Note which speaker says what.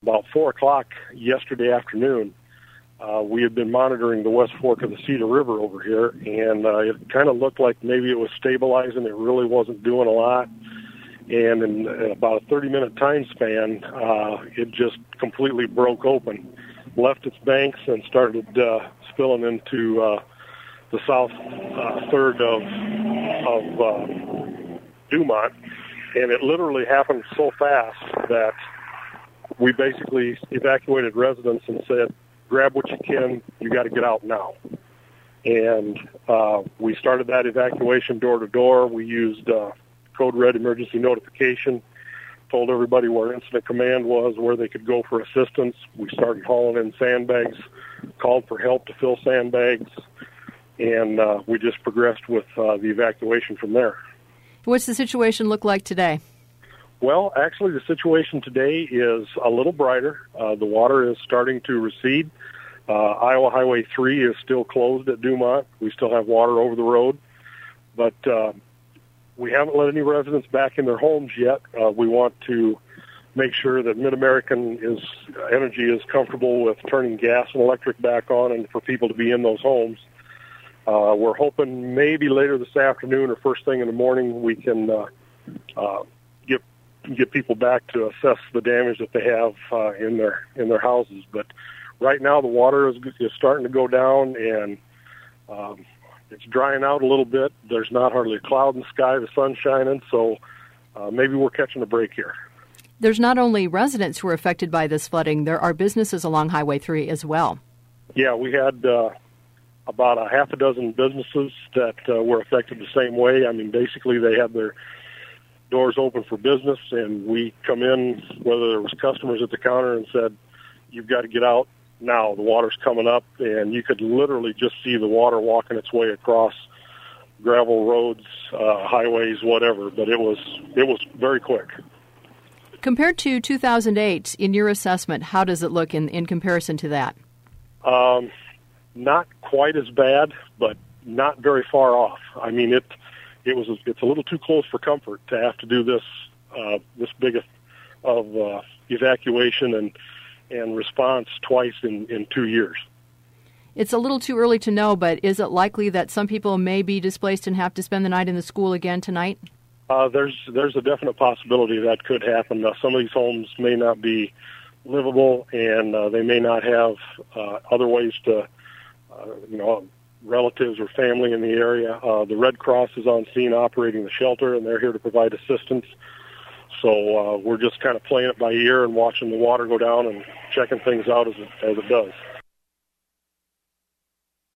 Speaker 1: About 4 o'clock yesterday afternoon, we had been monitoring the West Fork of the Cedar River over here, and it kind of looked like maybe it was stabilizing. It really wasn't doing a lot. And in about a 30-minute time span, it just completely broke open, left its banks, and started spilling into the south third of Dumont. And it literally happened so fast that we basically evacuated residents and said, grab what you can, you got to get out now. And we started that evacuation door to door. We used code red emergency notification, told everybody where incident command was, where they could go for assistance. We started hauling in sandbags, called for help to fill sandbags, and we just progressed with the evacuation from there.
Speaker 2: What's the situation look like today?
Speaker 1: Well, actually, the situation today is a little brighter. The water is starting to recede. Iowa Highway 3 is still closed at Dumont. We still have water over the road. But we haven't let any residents back in their homes yet. We want to make sure that Mid-American Energy is comfortable with turning gas and electric back on and for people to be in those homes. We're hoping maybe later this afternoon or first thing in the morning we can get people back to assess the damage that they have in their houses. But right now the water is starting to go down, and it's drying out a little bit. There's not hardly a cloud in the sky. The sun's shining, so maybe we're catching a break here.
Speaker 2: There's not only residents who are affected by this flooding, there are businesses along Highway 3 as well. Yeah,
Speaker 1: we had about a half a dozen businesses that were affected the same way. I mean, basically they had their doors open for business, and we come in, whether there was customers at the counter, and said, you've got to get out now. The water's coming up, and you could literally just see the water walking its way across gravel roads, highways, whatever, but it was very quick.
Speaker 2: Compared to 2008, in your assessment, how does it look in comparison to that?
Speaker 1: Not quite as bad, but not very far off. I mean, it's a little too close for comfort to have to do this big of evacuation and response twice in 2 years.
Speaker 2: It's a little too early to know, but is it likely that some people may be displaced and have to spend the night in the school again tonight?
Speaker 1: There's a definite possibility that could happen. Some of these homes may not be livable, and they may not have other ways to, relatives or family in the area. The Red Cross is on scene operating the shelter, and they're here to provide assistance. So we're just kind of playing it by ear and watching the water go down and checking things out as it does.